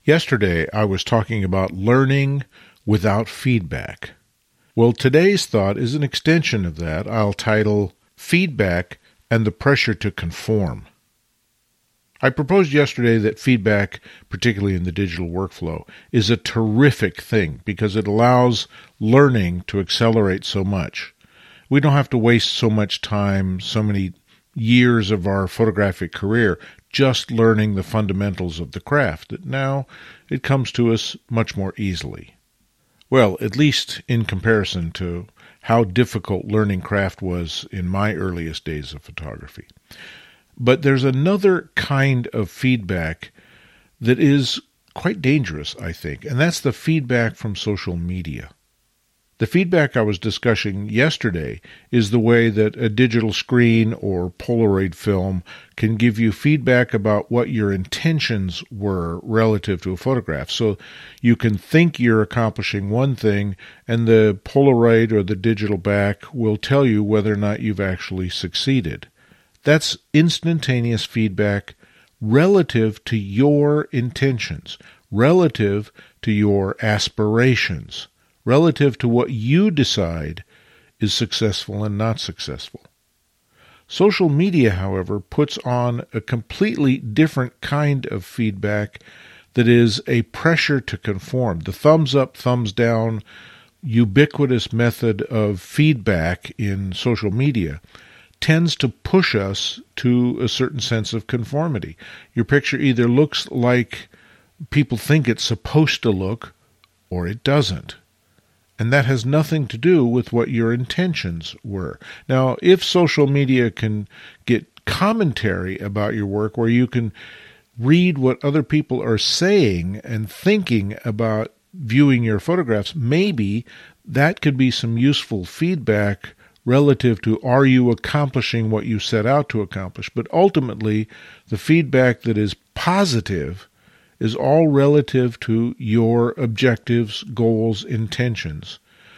Yesterday, I was talking about learning without feedback. Well, today's thought is an extension of that. I'll title Feedback and the Pressure to Conform. I proposed yesterday that feedback, particularly in the digital workflow, is a terrific thing because it allows learning to accelerate so much. We don't have to waste so much time, so many years of our photographic career just learning the fundamentals of the craft, that now it comes to us much more easily. Well, at least in comparison to how difficult learning craft was in my earliest days of photography. But there's another kind of feedback that is quite dangerous, I think, and that's the feedback from social media. The feedback I was discussing yesterday is the way that a digital screen or Polaroid film can give you feedback about what your intentions were relative to a photograph. So you can think you're accomplishing one thing, and the Polaroid or the digital back will tell you whether or not you've actually succeeded. That's instantaneous feedback relative to your intentions, relative to your aspirations, relative to what you decide is successful and not successful. Social media, however, puts on a completely different kind of feedback that is a pressure to conform. The thumbs up, thumbs down, ubiquitous method of feedback in social media tends to push us to a certain sense of conformity. Your picture either looks like people think it's supposed to look, or it doesn't. And that has nothing to do with what your intentions were. Now, if social media can get commentary about your work where you can read what other people are saying and thinking about viewing your photographs, maybe that could be some useful feedback relative to are you accomplishing what you set out to accomplish. But ultimately, the feedback that is positive is all relative to your objectives, goals, intentions,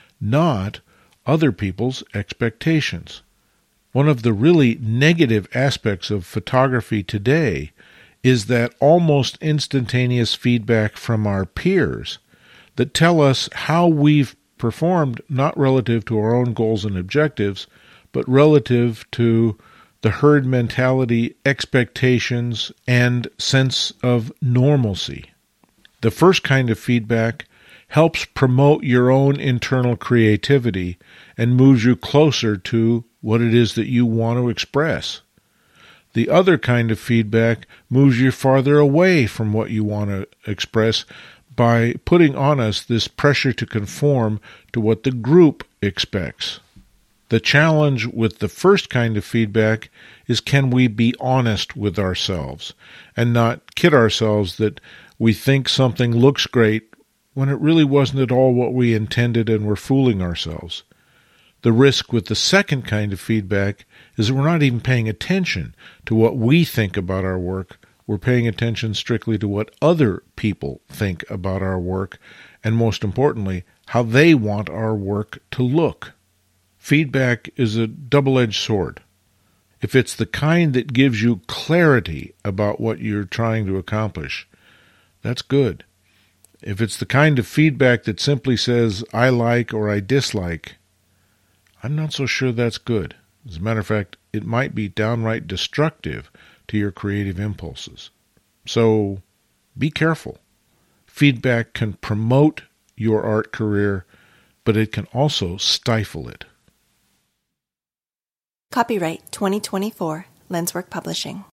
not other people's expectations. One of the really negative aspects of photography today is that almost instantaneous feedback from our peers that tell us how we've performed, not relative to our own goals and objectives, but relative to the herd mentality, expectations, and sense of normalcy. The first kind of feedback helps promote your own internal creativity and moves you closer to what it is that you want to express. The other kind of feedback moves you farther away from what you want to express by putting on us this pressure to conform to what the group expects. The challenge with the first kind of feedback is, can we be honest with ourselves and not kid ourselves that we think something looks great when it really wasn't at all what we intended and we're fooling ourselves. The risk with the second kind of feedback is that we're not even paying attention to what we think about our work. We're paying attention strictly to what other people think about our work, and most importantly, how they want our work to look. Feedback is a double-edged sword. If it's the kind that gives you clarity about what you're trying to accomplish, that's good. If it's the kind of feedback that simply says, I like or I dislike, I'm not so sure that's good. As a matter of fact, it might be downright destructive to your creative impulses. So be careful. Feedback can promote your art career, but it can also stifle it. Copyright 2024, Lenswork Publishing.